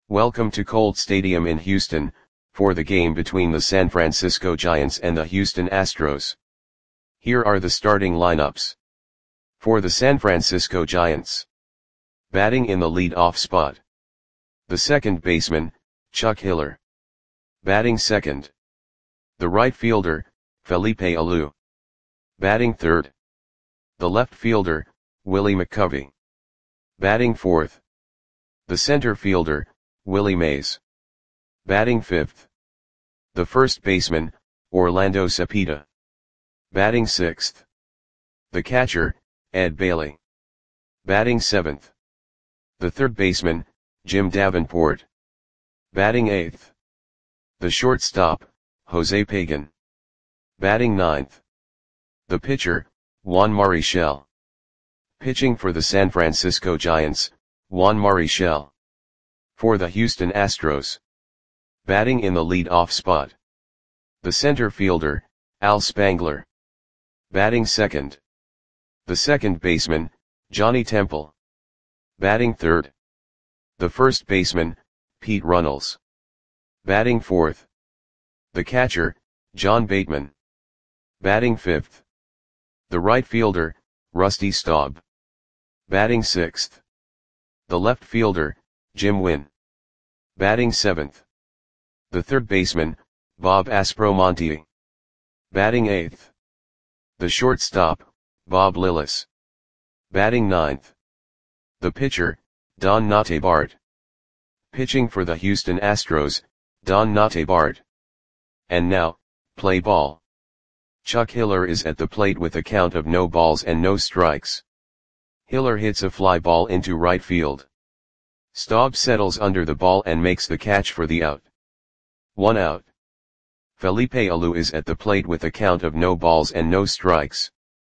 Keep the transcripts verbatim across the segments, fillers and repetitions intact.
Welcome to Colt Stadium in Houston, for the game between the San Francisco Giants and the Houston Astros. Here are the starting lineups. For the San Francisco Giants. Batting in the lead-off spot. The second baseman, Chuck Hiller. Batting second. The right fielder, Felipe Alou. Batting third. The left fielder, Willie McCovey. Batting fourth. The center fielder, Willie Mays. Batting fifth. The first baseman, Orlando Cepeda. Batting sixth. The catcher, Ed Bailey. Batting seventh. The third baseman, Jim Davenport. Batting eighth. The shortstop, Jose Pagan. Batting ninth. The pitcher, Juan Marichal. Pitching for the San Francisco Giants, Juan Marichal. For the Houston Astros. Batting in the lead-off spot. The center fielder, Al Spangler. Batting second. The second baseman, Johnny Temple. Batting third. The first baseman, Pete Runnels. Batting fourth. The catcher, John Bateman. Batting fifth. The right fielder, Rusty Staub. Batting sixth. The left fielder, Jim Wynn. Batting seventh. The third baseman, Bob Aspromonte. Batting eighth. The shortstop, Bob Lillis. Batting ninth. The pitcher, Don Nottebart. Pitching for the Houston Astros, Don Nottebart. And now, play ball. Chuck Hiller is at the plate with a count of no balls and no strikes. Hiller hits a fly ball into right field. Staub settles under the ball and makes the catch for the out. One out. Felipe Alou is at the plate with a count of no balls and no strikes.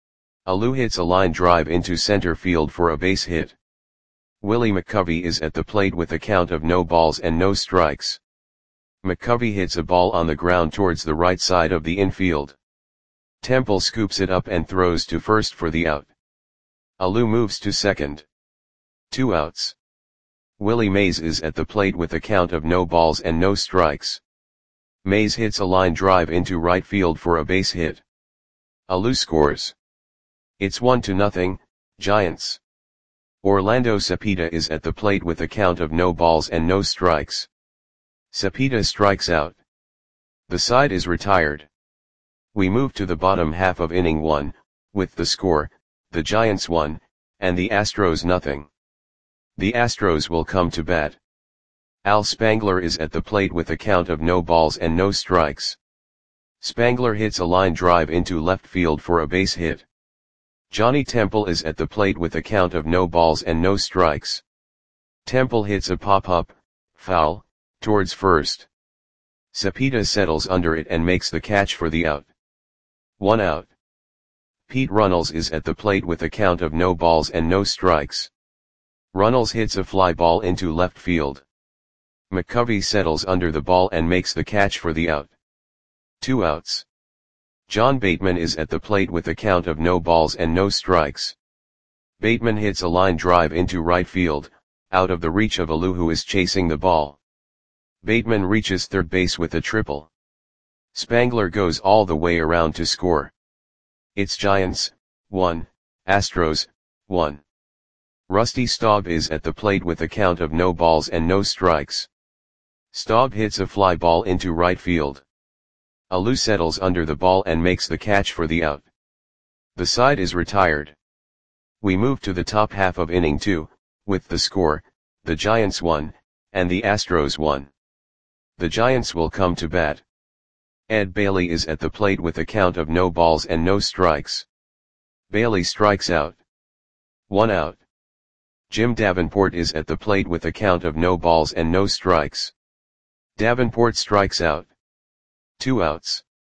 Alou hits a line drive into center field for a base hit. Willie McCovey is at the plate with a count of no balls and no strikes. McCovey hits a ball on the ground towards the right side of the infield. Temple scoops it up and throws to first for the out. Alou moves to second. Two outs. Willie Mays is at the plate with a count of no balls and no strikes. Mays hits a line drive into right field for a base hit. Alou scores. It's one to nothing, Giants. Orlando Cepeda is at the plate with a count of no balls and no strikes. Cepeda strikes out. The side is retired. We move to the bottom half of inning one, with the score, the Giants one, and the Astros nothing. The Astros will come to bat. Al Spangler is at the plate with a count of no balls and no strikes. Spangler hits a line drive into left field for a base hit. Johnny Temple is at the plate with a count of no balls and no strikes. Temple hits a pop-up, foul, towards first. Cepeda settles under it and makes the catch for the out. One out. Pete Runnels is at the plate with a count of no balls and no strikes. Runnels hits a fly ball into left field. McCovey settles under the ball and makes the catch for the out. Two outs. John Bateman is at the plate with a count of no balls and no strikes. Bateman hits a line drive into right field, out of the reach of Alou who is chasing the ball. Bateman reaches third base with a triple. Spangler goes all the way around to score. It's Giants, one, Astros, one. Rusty Staub is at the plate with a count of no balls and no strikes. Staub hits a fly ball into right field. Alou settles under the ball and makes the catch for the out. The side is retired. We move to the top half of inning two, with the score, the Giants one, and the Astros one. The Giants will come to bat. Ed Bailey is at the plate with a count of no balls and no strikes. Bailey strikes out. One out. Jim Davenport is at the plate with a count of no balls and no strikes. Davenport strikes out. Two outs.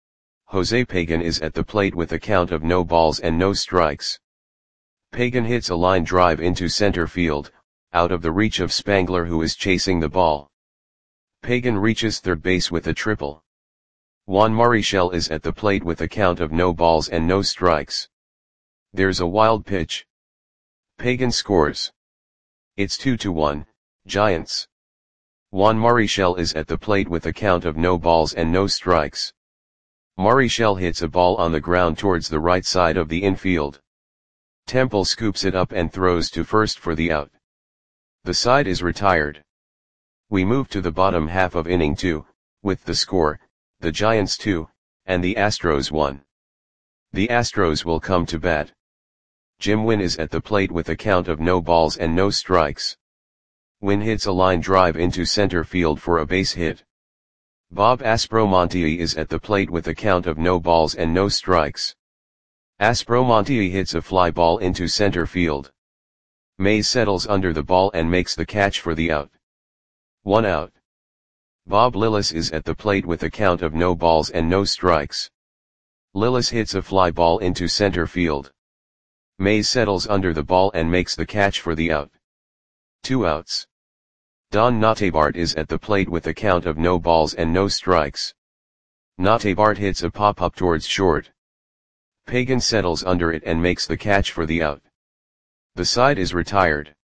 Jose Pagan is at the plate with a count of no balls and no strikes. Pagan hits a line drive into center field, out of the reach of Spangler who is chasing the ball. Pagan reaches third base with a triple. Juan Marichal is at the plate with a count of no balls and no strikes. There's a wild pitch. Pagan scores. It's two to one, Giants. Juan Marichal is at the plate with a count of no balls and no strikes. Marichal hits a ball on the ground towards the right side of the infield. Temple scoops it up and throws to first for the out. The side is retired. We move to the bottom half of inning two, with the score, the Giants two, and the Astros one. The Astros will come to bat. Jim Wynn is at the plate with a count of no balls and no strikes. Wynn hits a line drive into center field for a base hit. Bob Aspromonte is at the plate with a count of no balls and no strikes. Aspromonte hits a fly ball into center field. Mays settles under the ball and makes the catch for the out. One out. Bob Lillis is at the plate with a count of no balls and no strikes. Lillis hits a fly ball into center field. Mays settles under the ball and makes the catch for the out. Two outs. Don Notabart is at the plate with a count of no balls and no strikes. Notabart hits a pop-up towards short. Pagan settles under it and makes the catch for the out. The side is retired.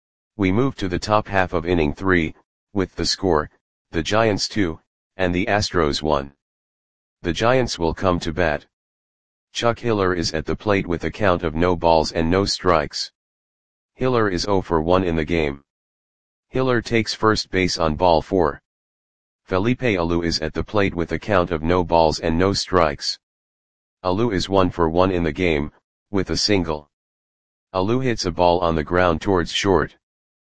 We move to the top half of inning three, with the score, the Giants two, and the Astros one. The Giants will come to bat. Chuck Hiller is at the plate with a count of no balls and no strikes. Hiller is oh for one in the game. Hiller takes first base on ball four. Felipe Alou is at the plate with a count of no balls and no strikes. Alou is one for one in the game, with a single. Alou hits a ball on the ground towards short.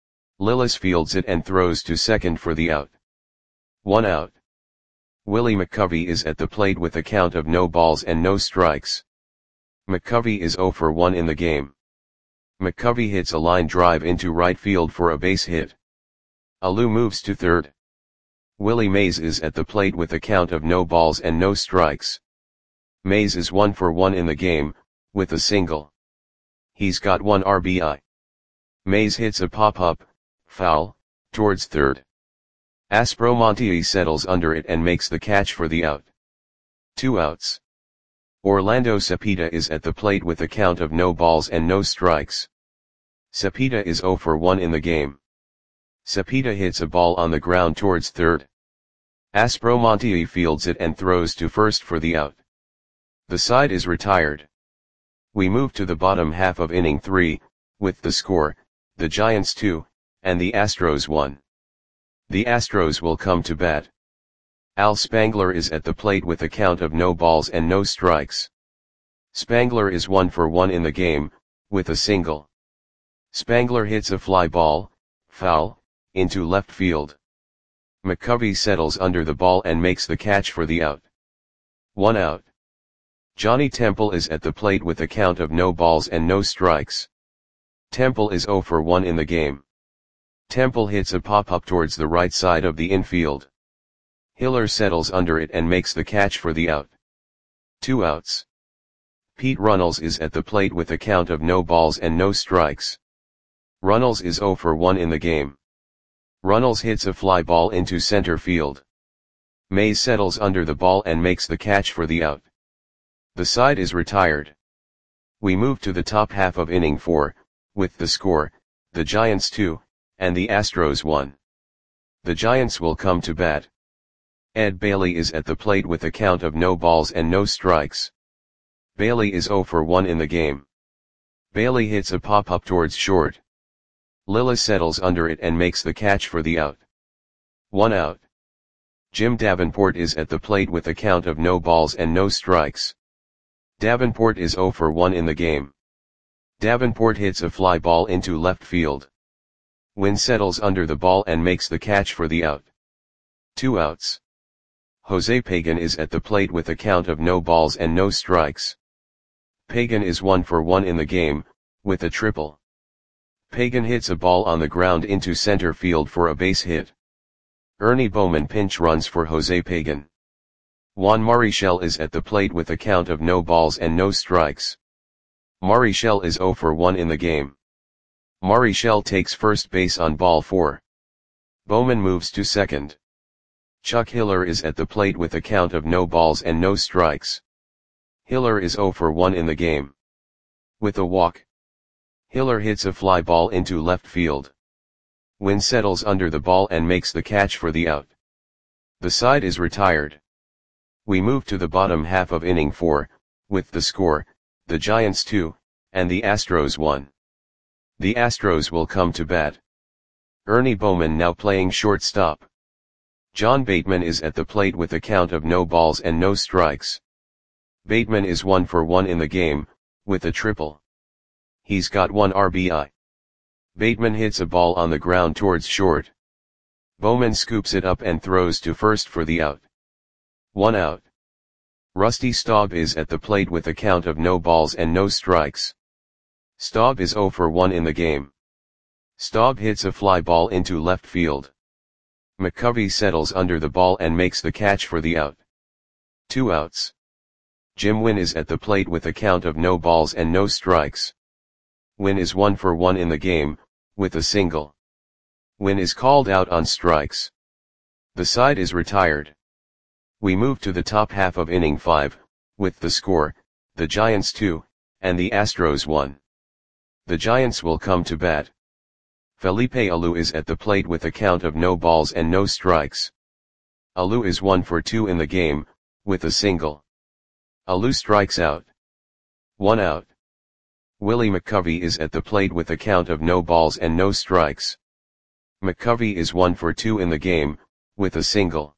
Lillis fields it and throws to second for the out. One out. Willie McCovey is at the plate with a count of no balls and no strikes. McCovey is oh for one in the game. McCovey hits a line drive into right field for a base hit. Alou moves to third. Willie Mays is at the plate with a count of no balls and no strikes. Mays is one for one in the game, with a single. He's got one R B I. Mays hits a pop-up, foul, towards third. Aspromonte settles under it and makes the catch for the out. Two outs. Orlando Cepeda is at the plate with a count of no balls and no strikes. Cepeda is oh for one in the game. Cepeda hits a ball on the ground towards third. Aspromonte fields it and throws to first for the out. The side is retired. We move to the bottom half of inning three, with the score, the Giants two, and the Astros one. The Astros will come to bat. Al Spangler is at the plate with a count of no balls and no strikes. Spangler is one for one in the game, with a single. Spangler hits a fly ball, foul, into left field. McCovey settles under the ball and makes the catch for the out. One out. Johnny Temple is at the plate with a count of no balls and no strikes. Temple is oh for one in the game. Temple hits a pop-up towards the right side of the infield. Hiller settles under it and makes the catch for the out. Two outs. Pete Runnels is at the plate with a count of no balls and no strikes. Runnels is oh for one in the game. Runnels hits a fly ball into center field. Mays settles under the ball and makes the catch for the out. The side is retired. We move to the top half of inning four, with the score, the Giants two, and the Astros one. The Giants will come to bat. Ed Bailey is at the plate with a count of no balls and no strikes. Bailey is oh for one in the game. Bailey hits a pop-up towards short. Lillis settles under it and makes the catch for the out. One out. Jim Davenport is at the plate with a count of no balls and no strikes. Davenport is oh for one in the game. Davenport hits a fly ball into left field. Wynn settles under the ball and makes the catch for the out. Two outs. Jose Pagan is at the plate with a count of no balls and no strikes. Pagan is one for one in the game, with a triple. Pagan hits a ball on the ground into center field for a base hit. Ernie Bowman pinch runs for Jose Pagan. Juan Marichal is at the plate with a count of no balls and no strikes. Marichal is oh for one in the game. Marichal takes first base on ball four. Bowman moves to second. Chuck Hiller is at the plate with a count of no balls and no strikes. Hiller is oh for one in the game. With a walk. Hiller hits a fly ball into left field. Wynn settles under the ball and makes the catch for the out. The side is retired. We move to the bottom half of inning four, with the score, the Giants two, and the Astros one. The Astros will come to bat. Ernie Bowman now playing shortstop. John Bateman is at the plate with a count of no balls and no strikes. Bateman is one for one in the game, with a triple. He's got one R B I. Bateman hits a ball on the ground towards short. Bowman scoops it up and throws to first for the out. One out. Rusty Staub is at the plate with a count of no balls and no strikes. Staub is zero for one in the game. Staub hits a fly ball into left field. McCovey settles under the ball and makes the catch for the out. Two outs. Jim Wynn is at the plate with a count of no balls and no strikes. Wynn is one for one in the game, with a single. Wynn is called out on strikes. The side is retired. We move to the top half of inning five, with the score, the Giants two, and the Astros one. The Giants will come to bat. Felipe Alou is at the plate with a count of no balls and no strikes. Alou is one for two in the game, with a single. Alou strikes out. One out. Willie McCovey is at the plate with a count of no balls and no strikes. McCovey is one for two in the game, with a single.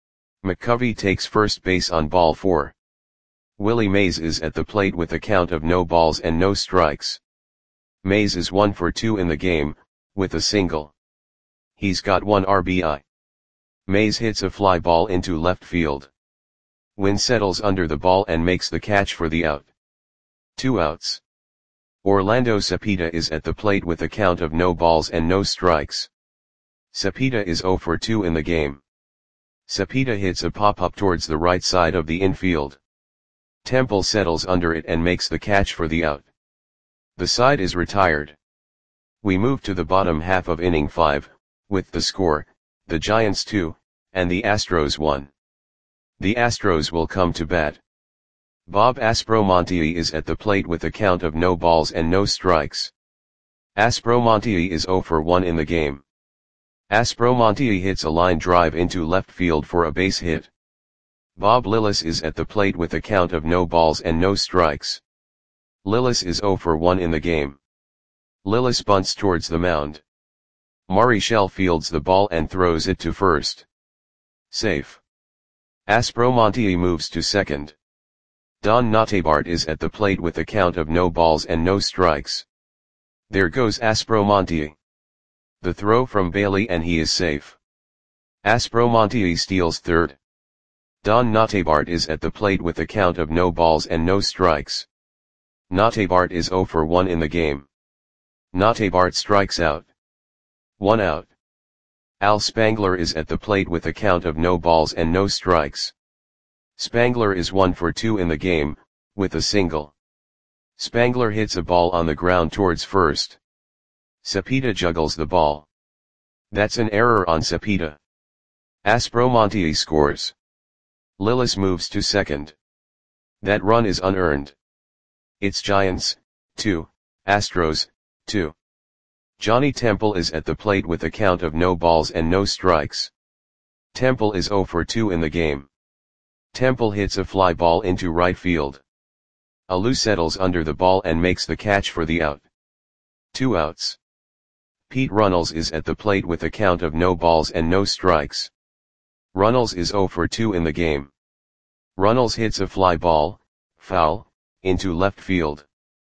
McCovey takes first base on ball four. Willie Mays is at the plate with a count of no balls and no strikes. Mays is one for two in the game, with a single. He's got one R B I. Mays hits a fly ball into left field. Wynn settles under the ball and makes the catch for the out. Two outs. Orlando Cepeda is at the plate with a count of no balls and no strikes. Cepeda is zero for two in the game. Cepeda hits a pop-up towards the right side of the infield. Temple settles under it and makes the catch for the out. The side is retired. We move to the bottom half of inning five, with the score, the Giants two, and the Astros one. The Astros will come to bat. Bob Aspromonte is at the plate with a count of no balls and no strikes. Aspromonte is zero for one in the game. Aspromonte hits a line drive into left field for a base hit. Bob Lillis is at the plate with a count of no balls and no strikes. Lillis is zero for one in the game. Lillis bunts towards the mound. Marichal fields the ball and throws it to first. Safe. Aspromonte moves to second. Don Notabart is at the plate with a count of no balls and no strikes. There goes Aspromonte. The throw from Bailey and he is safe. Aspromonte steals third. Don Notabart is at the plate with a count of no balls and no strikes. Notabart is zero for one in the game. Notabart strikes out. One out. Al Spangler is at the plate with a count of no balls and no strikes. Spangler is one for two in the game, with a single. Spangler hits a ball on the ground towards first. Cepeda juggles the ball. That's an error on Cepeda. Aspromonte scores. Lillis moves to second. That run is unearned. It's Giants, two, Astros, two. Johnny Temple is at the plate with a count of no balls and no strikes. Temple is zero for two in the game. Temple hits a fly ball into right field. Alou settles under the ball and makes the catch for the out. Two outs. Pete Runnels is at the plate with a count of no balls and no strikes. Runnels is zero for two in the game. Runnels hits a fly ball, foul, into left field.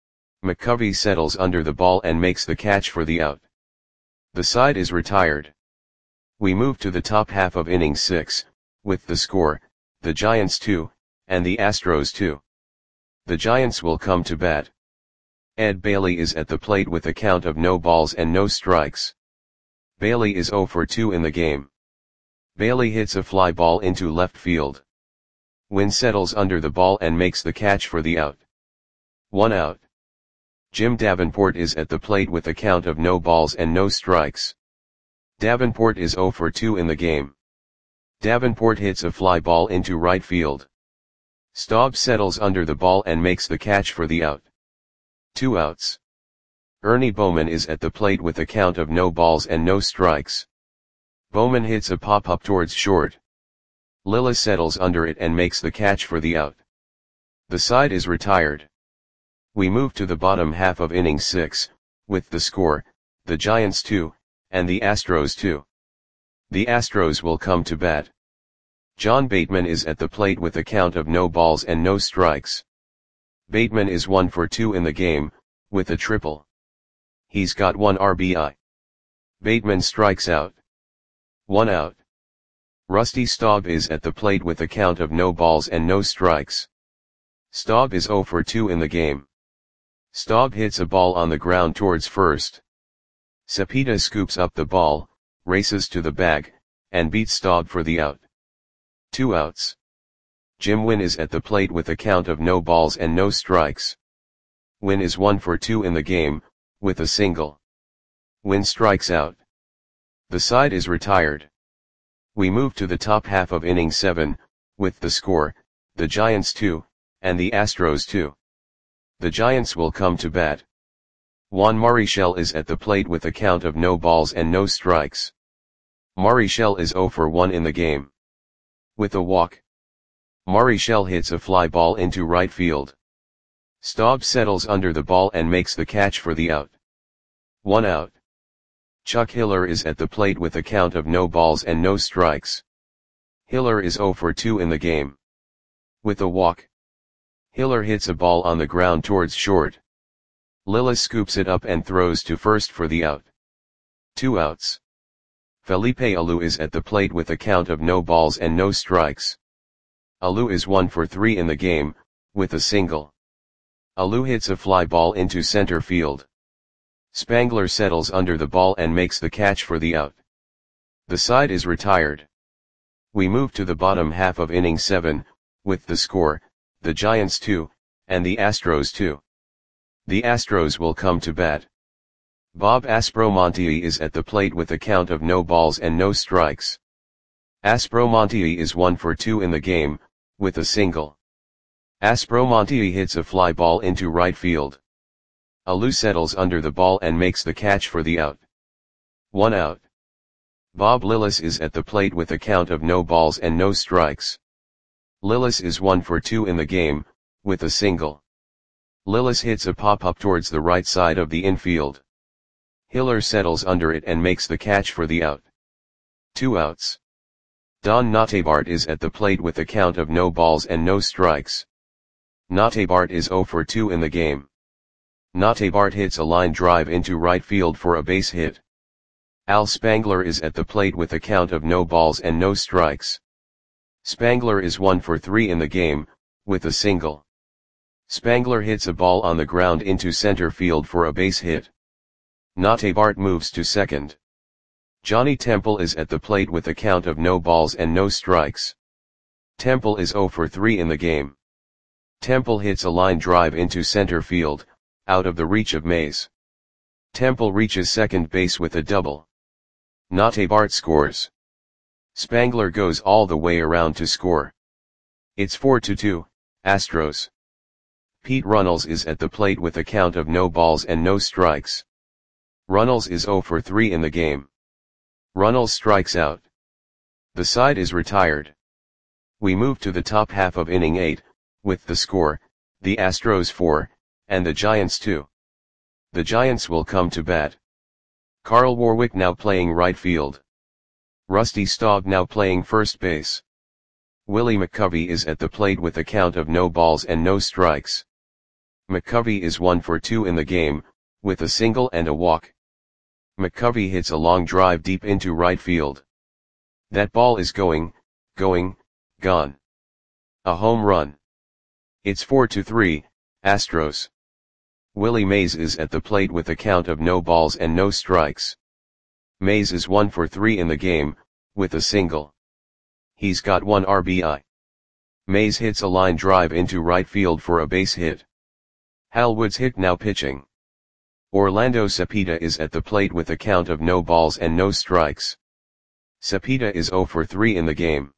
McCovey settles under the ball and makes the catch for the out. The side is retired. We move to the top half of inning six, with the score, the Giants two, and the Astros two. The Giants will come to bat. Ed Bailey is at the plate with a count of no balls and no strikes. Bailey is zero for two in the game. Bailey hits a fly ball into left field. Wynn settles under the ball and makes the catch for the out. One out. Jim Davenport is at the plate with a count of no balls and no strikes. Davenport is zero for two in the game. Davenport hits a fly ball into right field. Staub settles under the ball and makes the catch for the out. Two outs. Ernie Bowman is at the plate with a count of no balls and no strikes. Bowman hits a pop-up towards short. Lillis settles under it and makes the catch for the out. The side is retired. We move to the bottom half of inning six, with the score, the Giants two, and the Astros two. The Astros will come to bat. John Bateman is at the plate with a count of no balls and no strikes. Bateman is one for two in the game, with a triple. He's got one R B I. Bateman strikes out. One out. Rusty Staub is at the plate with a count of no balls and no strikes. Staub is zero for two in the game. Staub hits a ball on the ground towards first. Cepeda scoops up the ball, races to the bag, and beats Staub for the out. Two outs. Jim Wynn is at the plate with a count of no balls and no strikes. Wynn is one for two in the game, with a single. Wynn strikes out. The side is retired. We move to the top half of inning seven, with the score, the Giants two, and the Astros two. The Giants will come to bat. Juan Marichal is at the plate with a count of no balls and no strikes. Marichal is zero for one in the game. With a walk. Marichal hits a fly ball into right field. Staub settles under the ball and makes the catch for the out. One out. Chuck Hiller is at the plate with a count of no balls and no strikes. Hiller is zero for two in the game. With a walk. Hiller hits a ball on the ground towards short. Lillis scoops it up and throws to first for the out. Two outs. Felipe Alou is at the plate with a count of no balls and no strikes. Alou is one for three in the game, with a single. Alou hits a fly ball into center field. Spangler settles under the ball and makes the catch for the out. The side is retired. We move to the bottom half of inning seven, with the score, the Giants two, and the Astros two. The Astros will come to bat. Bob Aspromonte is at the plate with a count of no balls and no strikes. Aspromonte is one for two in the game, with a single. Aspromonte hits a fly ball into right field. Alou settles under the ball and makes the catch for the out. One out. Bob Lillis is at the plate with a count of no balls and no strikes. Lillis is one for two in the game, with a single. Lillis hits a pop-up towards the right side of the infield. Hiller settles under it and makes the catch for the out. Two outs. Don Notabart is at the plate with a count of no balls and no strikes. Notabart is zero for two in the game. Notabart hits a line drive into right field for a base hit. Al Spangler is at the plate with a count of no balls and no strikes. Spangler is one for three in the game, with a single. Spangler hits a ball on the ground into center field for a base hit. Notabart moves to second. Johnny Temple is at the plate with a count of no balls and no strikes. Temple is zero for three in the game. Temple hits a line drive into center field, out of the reach of Mays. Temple reaches second base with a double. Notabart scores. Spangler goes all the way around to score. It's four to two, Astros. Pete Runnels is at the plate with a count of no balls and no strikes. Runnels is zero for three in the game. Runnels strikes out. The side is retired. We move to the top half of inning eight, with the score, the Astros four, and the Giants two. The Giants will come to bat. Carl Warwick now playing right field. Rusty Staub now playing first base. Willie McCovey is at the plate with a count of no balls and no strikes. McCovey is one for two in the game, with a single and a walk. McCovey hits a long drive deep into right field. That ball is going, going, gone. A home run. It's four to three, Astros. Willie Mays is at the plate with a count of no balls and no strikes. Mays is one for three in the game, with a single. He's got one R B I. Mays hits a line drive into right field for a base hit. Hal Woods hit now pitching. Orlando Cepeda is at the plate with a count of no balls and no strikes. Cepeda is zero for three in the game.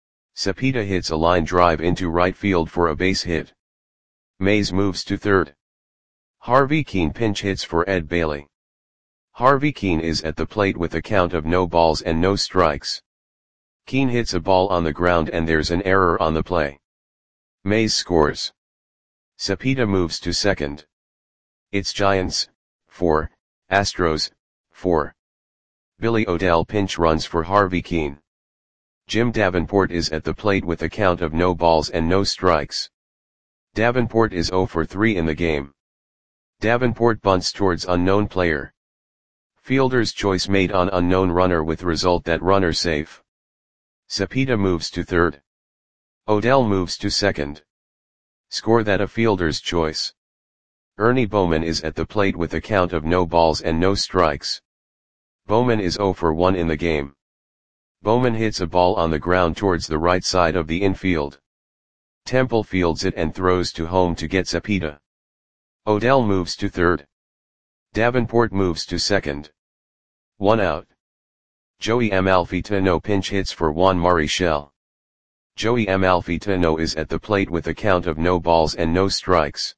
Cepeda hits a line drive into right field for a base hit. Mays moves to third. Harvey Kuenn pinch hits for Ed Bailey. Harvey Kuenn is at the plate with a count of no balls and no strikes. Kuenn hits a ball on the ground and there's an error on the play. Mays scores. Cepeda moves to second. It's Giants, four, Astros, four. Billy O'Dell pinch runs for Harvey Kuenn. Jim Davenport is at the plate with a count of no balls and no strikes. Davenport is zero for three in the game. Davenport bunts towards unknown player. Fielder's choice made on unknown runner with result that runner safe. Cepeda moves to third. O'Dell moves to second. Score that a fielder's choice. Ernie Bowman is at the plate with a count of no balls and no strikes. Bowman is zero for one in the game. Bowman hits a ball on the ground towards the right side of the infield. Temple fields it and throws to home to get Cepeda. O'Dell moves to third. Davenport moves to second. One out. Joey Amalfitano pinch hits for Juan Marichal. Joey Amalfitano is at the plate with a count of no balls and no strikes.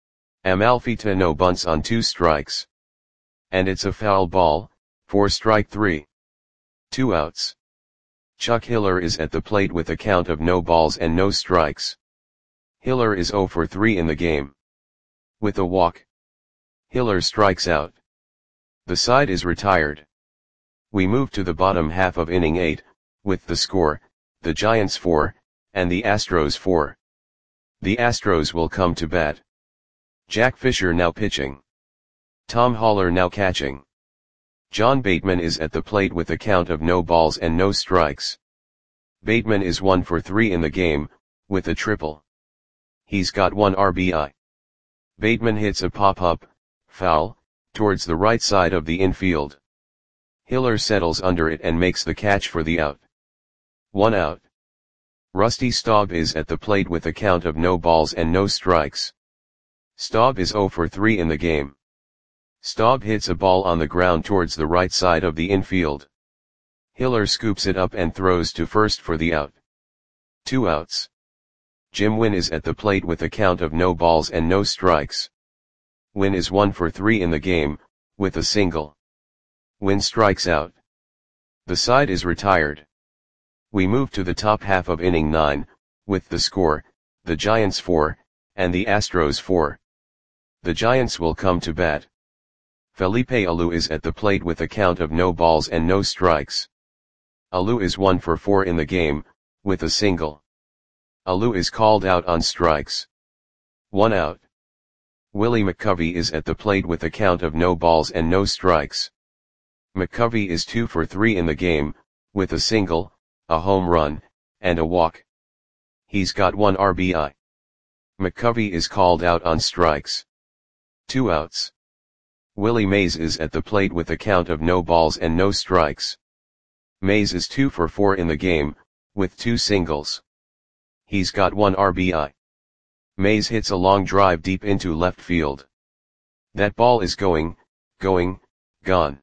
Amalfitano bunts on two strikes. And it's a foul ball, for strike three. Two outs. Chuck Hiller is at the plate with a count of no balls and no strikes. Hiller is zero for three in the game. With a walk, Hiller strikes out. The side is retired. We move to the bottom half of inning eight, with the score, the Giants four, and the Astros four. The Astros will come to bat. Jack Fisher now pitching. Tom Haller now catching. John Bateman is at the plate with a count of no balls and no strikes. Bateman is one for three in the game, with a triple. He's got one R B I. Bateman hits a pop-up, foul, towards the right side of the infield. Hiller settles under it and makes the catch for the out. One out. Rusty Staub is at the plate with a count of no balls and no strikes. Staub is zero for three in the game. Staub hits a ball on the ground towards the right side of the infield. Hiller scoops it up and throws to first for the out. Two outs. Jim Wynn is at the plate with a count of no balls and no strikes. Wynn is one for three in the game, with a single. Wynn strikes out. The side is retired. We move to the top half of inning nine, with the score, the Giants four, and the Astros four. The Giants will come to bat. Felipe Alou is at the plate with a count of no balls and no strikes. Alou is one for four in the game, with a single. Alou is called out on strikes. One out. Willie McCovey is at the plate with a count of no balls and no strikes. McCovey is two for three in the game, with a single, a home run, and a walk. He's got one R B I. McCovey is called out on strikes. Two outs. Willie Mays is at the plate with a count of no balls and no strikes. Mays is two for four in the game, with two singles. He's got one R B I. Mays hits a long drive deep into left field. That ball is going, going, gone.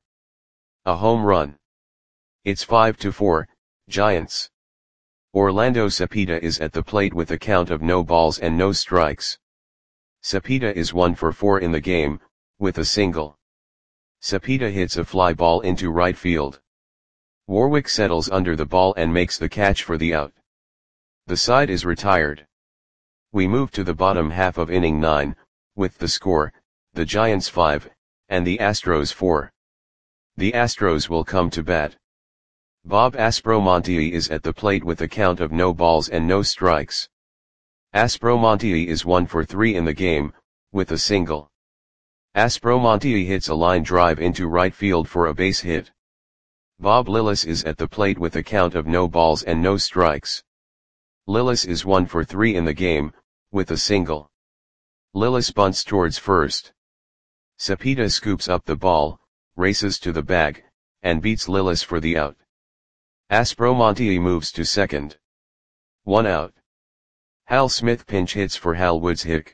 A home run. It's five to four, Giants. Orlando Cepeda is at the plate with a count of no balls and no strikes. Cepeda is one for four in the game, with a single. Cepeda hits a fly ball into right field. Warwick settles under the ball and makes the catch for the out. The side is retired. We move to the bottom half of inning nine, with the score, the Giants five, and the Astros four. The Astros will come to bat. Bob Aspromonte is at the plate with a count of no balls and no strikes. Aspromonte is one for three in the game, with a single. Aspromonte hits a line drive into right field for a base hit. Bob Lillis is at the plate with a count of no balls and no strikes. Lillis is one for three in the game, with a single. Lillis bunts towards first. Cepeda scoops up the ball, races to the bag, and beats Lillis for the out. Aspromonte moves to second. One out. Hal Smith pinch hits for Hal Woodshick.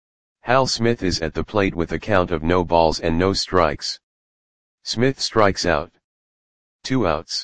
Hal Smith is at the plate with a count of no balls and no strikes. Smith strikes out. Two outs.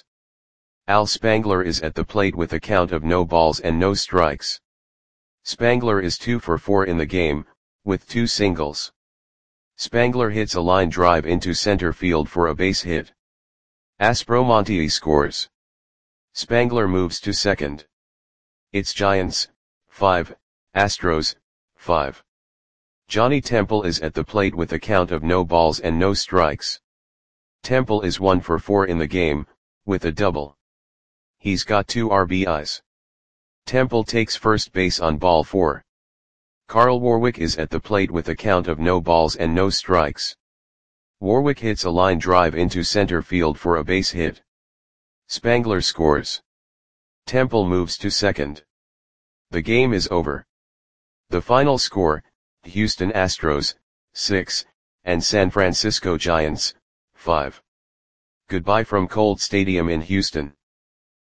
Al Spangler is at the plate with a count of no balls and no strikes. Spangler is two for four in the game, with two singles. Spangler hits a line drive into center field for a base hit. Aspromonte scores. Spangler moves to second. It's Giants, five, Astros, five. Johnny Temple is at the plate with a count of no balls and no strikes. Temple is one for four in the game, with a double. He's got two R B Is. Temple takes first base on ball four. Carl Warwick is at the plate with a count of no balls and no strikes. Warwick hits a line drive into center field for a base hit. Spangler scores. Temple moves to second. The game is over. The final score, Houston Astros, six, and San Francisco Giants, five. Goodbye from Colt Stadium in Houston.